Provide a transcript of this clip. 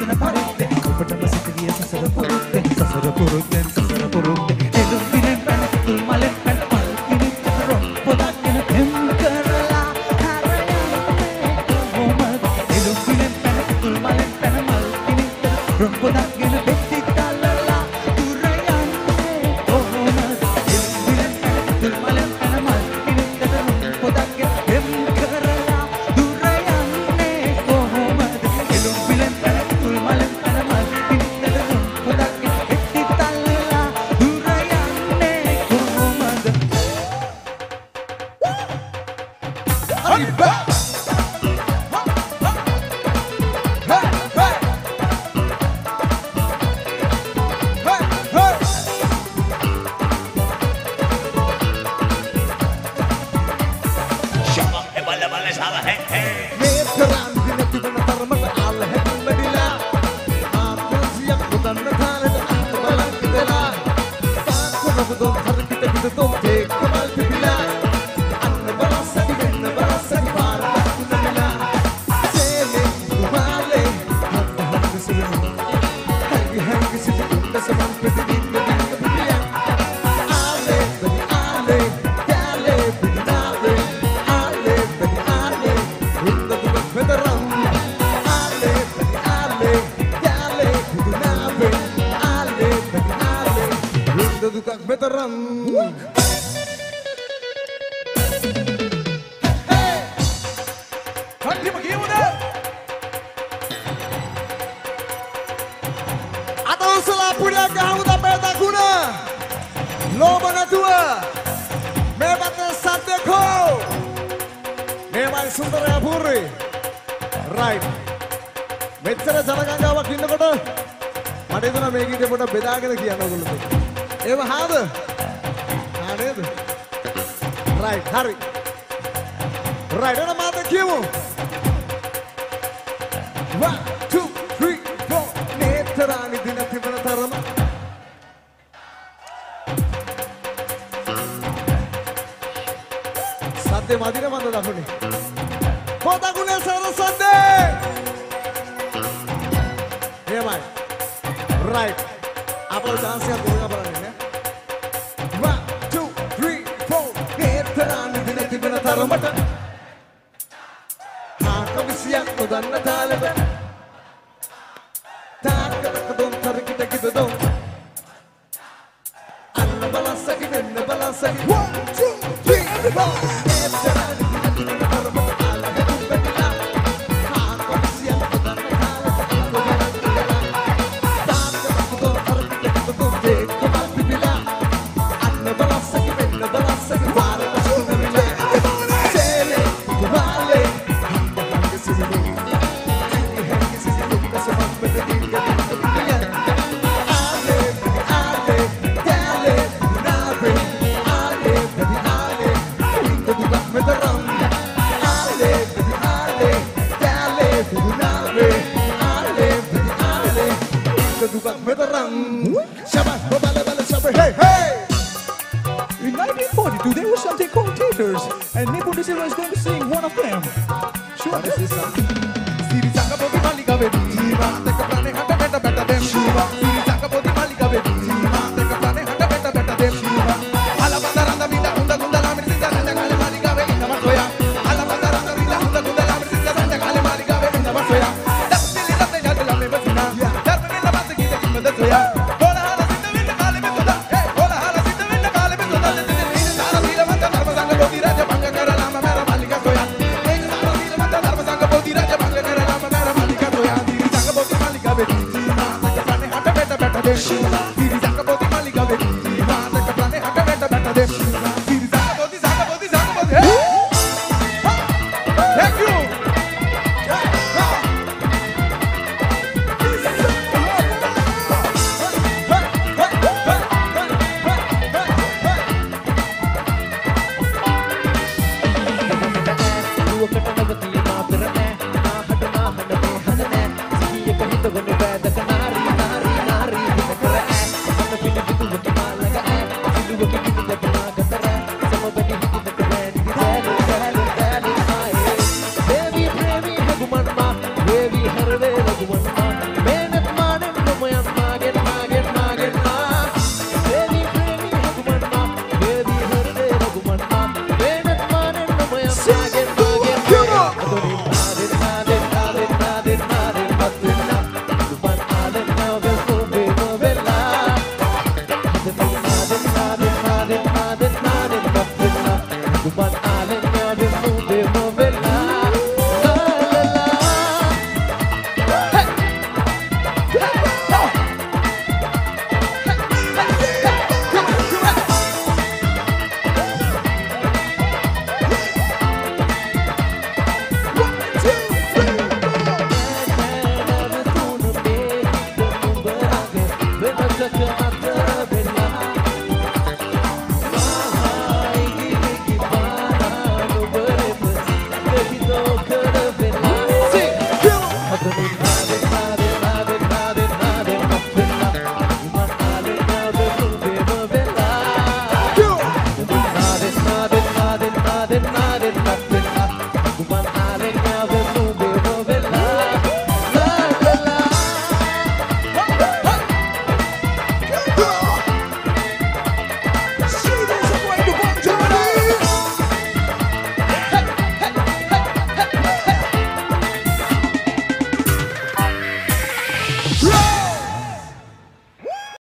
කියන පරිද්දෙන් ඔබටම සිටිය සසර පුරුද්දෙන් සසර පුරුද්දෙන් සසර පුරුද්දෙන් එළු පිරෙන් පැන තුල් මලෙන් පැන මල් පිරිත් රොම් පොදක්ගෙන එම් කරලා හැරයන්නේ කොහොමද එළු පිරෙන් පැන තුල් මලෙන් පැන මල් පිරිත් රොම් පොදක්ගෙන බෙත්ති තලලා දුර යන්නේ කොහොමද එළු පිරෙන් පැන තුල් මලෙන් පැන මල් පිරිත් රොම් පොදක්ගෙන එම් කරලා දුර යන්නේ කොහොමද එළු පිරෙන් පැන තුල් මලෙන් පැන මල් පිරිත් රොම් පොදක්ගෙන බෙත්ති තලලා දුර යන්නේ කොහොමද Hurry back. In 1942, there was something called theaters, and Nippon Decima is going to sing one of them. Sure. What is this song?